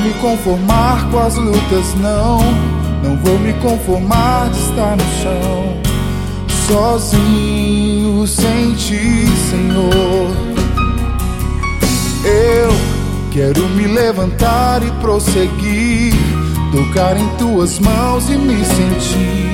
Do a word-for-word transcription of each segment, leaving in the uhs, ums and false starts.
me conformar com as lutas, não. Não vou me conformar de estar no chão, sozinho, sem ti, Senhor. Eu quero me levantar e prosseguir, tocar em tuas mãos e me sentir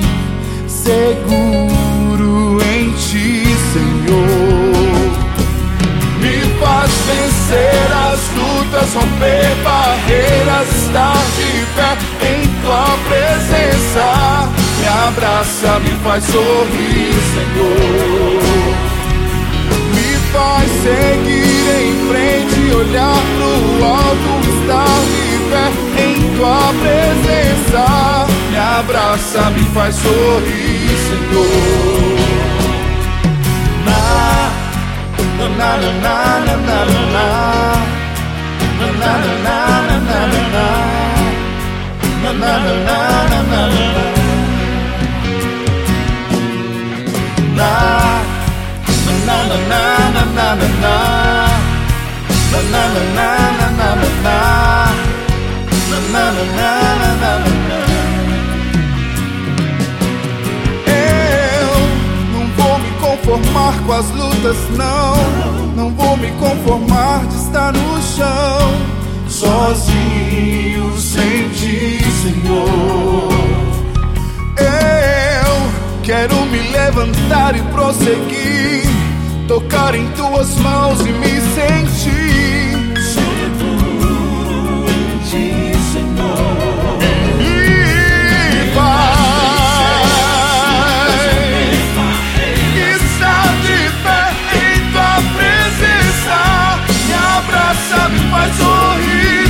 seguro em ti, Senhor. Me faz vencer as lutas, romper barreiras, estar de pé em tua presença. Me abraça, me faz sorrir, Senhor. Me faz seguir em frente, olhar pro alto, estar de pé em tua presença. Me abraça, me faz sorrir, Senhor. Na, na, na, na, na, na, na, na, na, na, na, na, na, na, na, na, na. Eu não vou me conformar com as lutas, não. Não vou me conformar de estar no chão, sozinho, sem ti, Senhor. Quero me levantar e prosseguir, tocar em tuas mãos e me sentir seguro em ti, Senhor. Me faz estar de pé em tua presença. Me abraça, me faz sorrir,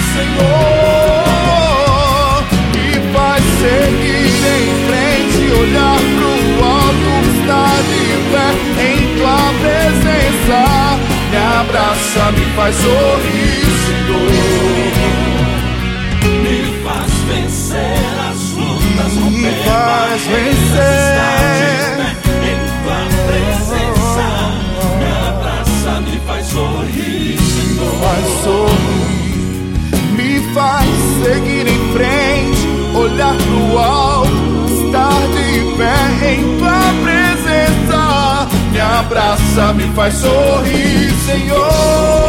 Senhor. Me faz seguir em frente, olhar pro estar de pé em tua presença. Me abraça, me faz sorrir, Senhor. Me faz vencer as lutas, me faz vencer em tua presença. Me abraça, me faz sorrir, Senhor. Faz sorrir, me faz seguir em frente, olhar pro alto, estar de pé em tua presença. Me abraça, me faz sorrir, Senhor.